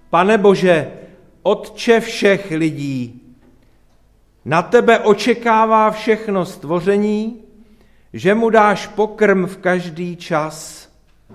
Pane Bože, Otče všech lidí, na tebe očekává všechno stvoření, že mu dáš pokrm v každý čas.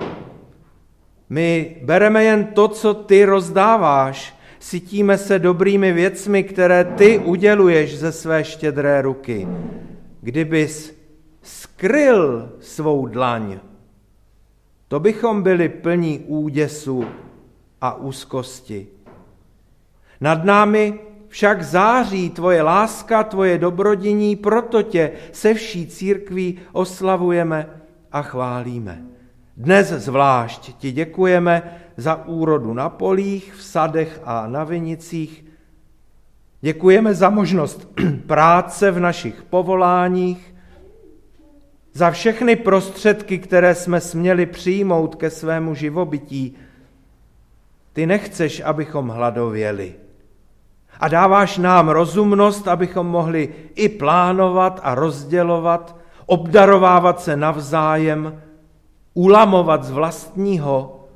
My bereme jen to, co ty rozdáváš, sytíme se dobrými věcmi, které ty uděluješ ze své štědré ruky. Kdybys skryl svou dlaň, to bychom byli plní úděsu a úzkosti. Nad námi však září tvoje láska, tvoje dobrodiní, proto tě se vší církví oslavujeme a chválíme. Dnes zvlášť ti děkujeme za úrodu na polích, v sadech a na vinicích. Děkujeme za možnost práce v našich povoláních, za všechny prostředky, které jsme směli přijmout ke svému živobytí. Ty nechceš, abychom hladověli. A dáváš nám rozumnost, abychom mohli i plánovat a rozdělovat, obdarovávat se navzájem, ulamovat z vlastního.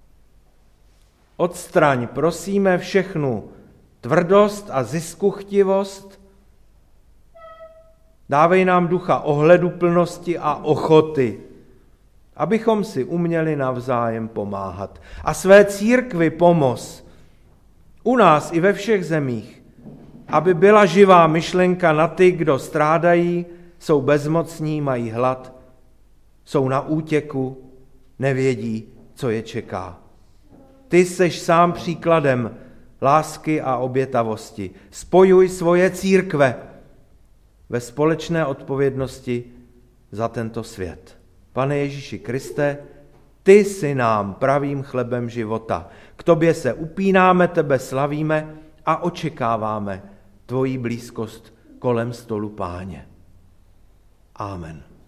Odstraň, prosíme, všechnu tvrdost a ziskuchtivost. Dávej nám ducha ohleduplnosti a ochoty, abychom si uměli navzájem pomáhat. A své církvi pomoz u nás i ve všech zemích, aby byla živá myšlenka na ty, kdo strádají, jsou bezmocní, mají hlad, jsou na útěku, nevědí, co je čeká. Ty seš sám příkladem lásky a obětavosti. Spojuj svoje církve ve společné odpovědnosti za tento svět. Pane Ježíši Kriste, ty jsi nám pravým chlebem života. K tobě se upínáme, tebe slavíme a očekáváme tvoji blízkost kolem stolu Páně. Amen.